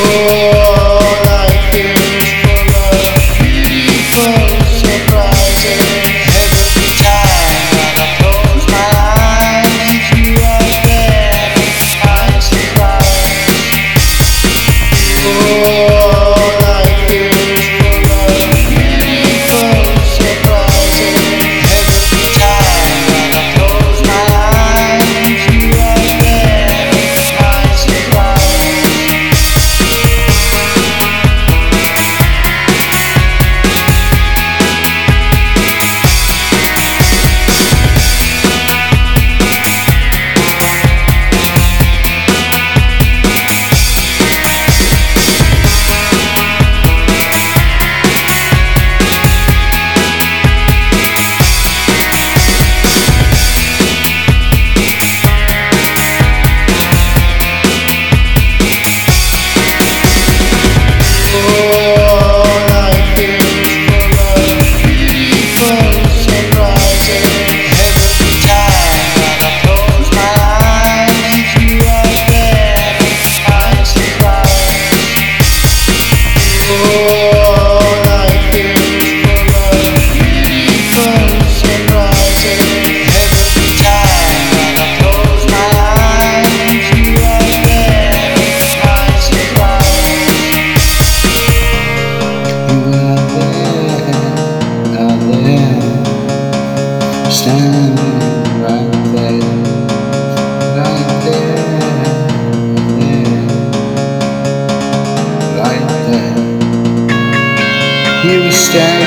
life is full of beautiful surprises. Every time that I close my eyes, you are there, my surprise. Life is full of beautiful surprises. Every time that I close my eyes, you are there, my surprise. Life is full of beautiful surprises. Every time that I close my eyes, you are there, my surprise. Life is full of beautiful surprises. Every time that I close my eyes, you are there, my surprise. Standing right there, right there, right there. You stand.